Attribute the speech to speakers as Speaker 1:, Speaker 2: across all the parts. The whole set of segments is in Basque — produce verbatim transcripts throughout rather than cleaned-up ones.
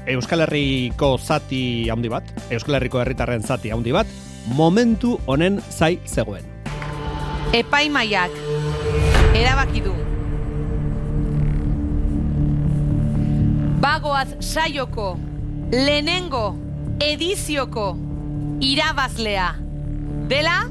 Speaker 1: Euskal Herriko zati handi bat, Euskal Herriko herritarren zati handi bat, momentu honen zai zegoen.
Speaker 2: Epaimaiak erabaki du. Bagoaz saioko lehenengo edizioko irabazlea dela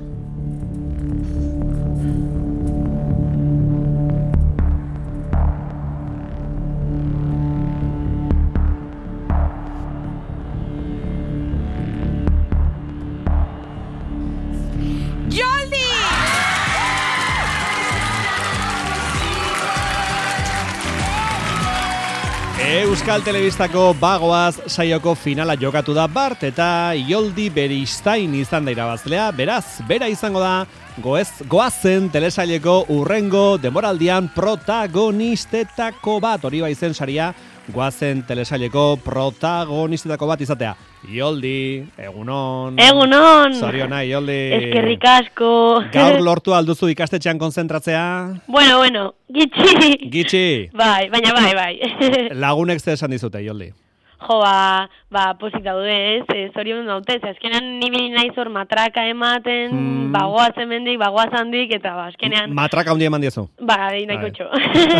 Speaker 1: Euskal Telebistako Bagoaz saioko finala jokatu da bart eta Ioldi Beristain izan da irabazlea, beraz, bera izango da goez, goazen telesaileko urrengo demoraldian protagonistetako bat, hori baizen saria, goazen telesaileko protagonistetako bat izatea. Ioldi, egunon.
Speaker 3: Egunon.
Speaker 1: Zoriona, Ioldi.
Speaker 3: Eskerrik asko.
Speaker 1: Gaur lortu alduzu ikastetxean konzentratzea?
Speaker 3: Bueno, bueno, gitxi.
Speaker 1: Gitxi.
Speaker 3: Bai, baina bai, bai.
Speaker 1: Lagunek ze esan dizute, Ioldi?
Speaker 3: Jo, ba, ba, posik daude, ez, e, zorion daute, ze azkenean nibili naiz hor matraka ematen, hmm. bagoaz hemendik, bagoaz handik, eta ba, azkenean...
Speaker 1: Matraka handi eman diezu?
Speaker 3: Ba, nahiko txo.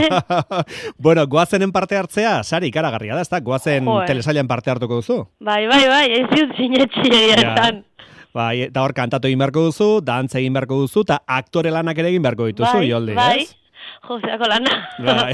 Speaker 1: Bueno, goazenen parte hartzea, sari ikaragarria da, ez da? Goazen telesailan parte hartuko duzu?
Speaker 3: Bai, bai, bai, ez dut sinetxi esan.
Speaker 1: Bai, eta hor kantatu egin beharko duzu, dantza egin beharko duzu, eta aktore lanak ere egin beharko dituzu,
Speaker 3: bai,
Speaker 1: Ioldi,
Speaker 3: bai.
Speaker 1: ez?
Speaker 3: Joseako lana.
Speaker 1: Bai.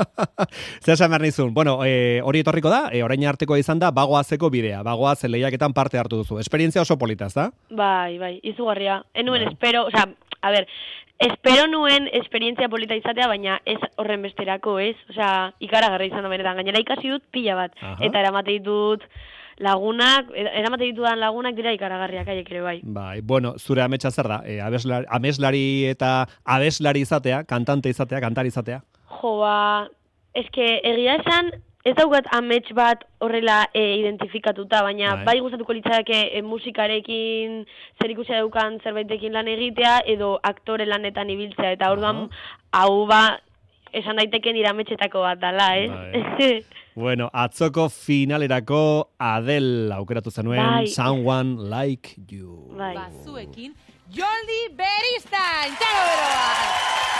Speaker 1: Zer esan behar nizun? Bueno, e, hori etorriko da, e, orain artekoa izan da, bagoazeko bidea, bagoaz lehiaketan parte hartu duzu. Esperientzia oso polita, ez da?
Speaker 3: Bai, bai, izugarria. Enuen bai. espero, o sea, a ver, espero nuen esperientzia polita izatea, baina ez horren besterako, ez? O sea, ikaragarri izan da benetan. Gainera ikasi dut pila bat. Aha. Eta eramate ditut lagunak, eramate ditudan lagunak dira ikaragarriak aiek ere bai.
Speaker 1: Bai, bueno, zure ametsa zer da? E, abeslari, ameslari eta abeslari izatea, kantante izatea, kantari izatea?
Speaker 3: Jo, ba, eske egia esan, ez daukat amets bat horrela e, identifikatuta, baina bai, bai gustatuko litzake e, musikarekin zer ikusia daukan zerbaitekin lan egitea, edo aktore lanetan ibiltzea, eta orduan hau ba, esan daiteken irametxetako bat dala, ez? Bai.
Speaker 1: Bueno, atzoko finalerako Adele aukeratu zenuen, bai. Someone Like You.
Speaker 2: Bai. Bazuekin, Ioldi Beristain, txalo beroa!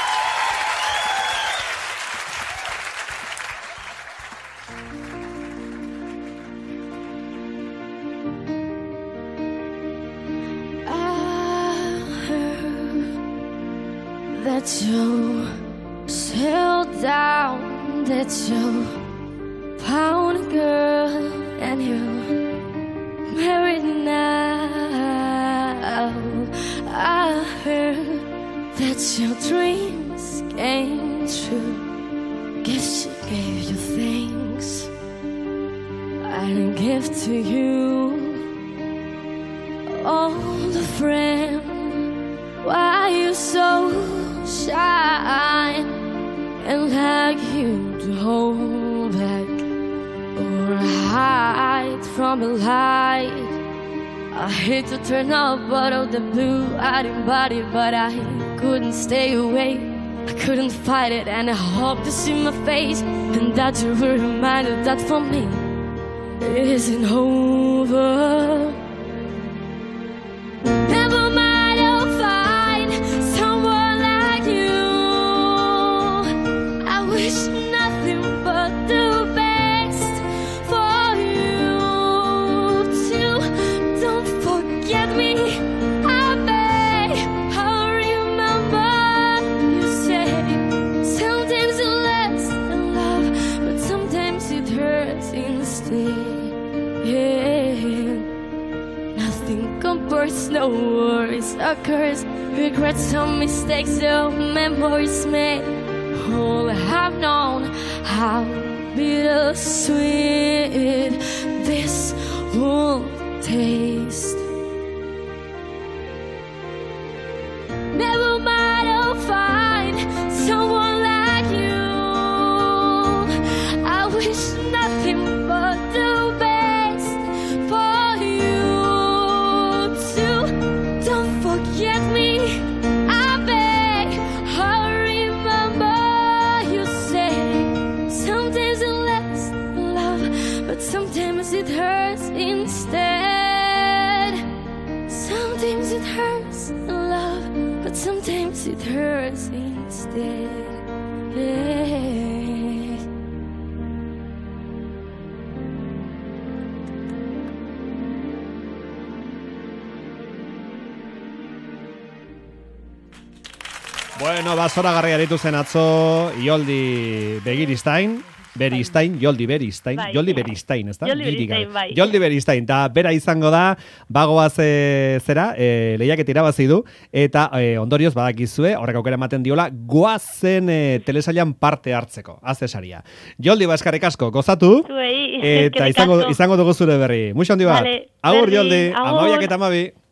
Speaker 4: That you settled down, that you found a girl and you're married now. I heard that your dreams came true. Guess she gave you things I didn't give to you. Oh, the friend, why you so shy and like you to hold back or hide from the light? I hate to turn up out of the blue, I didn't body, but I couldn't stay away. I couldn't fight it, and I hope to see my face, and that you were reminded that for me it isn't over. Never mind, I'll find someone like you. I wish nothing but the best for you too. Don't forget me, I beg. I remember you say sometimes it lasts in love, but sometimes it hurts instead. Nothing compares, no worries occurs, regrets, some mistakes, no memories made. All I have known how bittersweet this will taste. Never mind, I'll find someone like you. I wish nothing but the best for you too. Don't forget me, I beg. I remember you say sometimes it lasts love, but sometimes sometimes it hurts instead. Sometimes it hurts in love, but sometimes it hurts instead.
Speaker 1: Bueno, basora garri aritu zen atzo Ioldi Begiristain, Beristain, Joldi Beristain,
Speaker 3: bai.
Speaker 1: Joldi Beristain, ez da?
Speaker 3: Joldi Beristain, bai.
Speaker 1: Joldi Beristain, eta bera izango da, bagoaz e, zera, e, lehiaket irabazi du, eta e, ondorioz badakizue, horrek aukera ematen diola, goazen e, telesailan parte hartzeko, azesaria. Joldi, baskarrik asko, gozatu,
Speaker 3: Zuei,
Speaker 1: eta izango, izango dugu zure berri. Muxo handi bat.
Speaker 3: Vale,
Speaker 1: Agur,
Speaker 3: berri,
Speaker 1: Joldi,
Speaker 3: agur.
Speaker 1: amabiak eta amabi.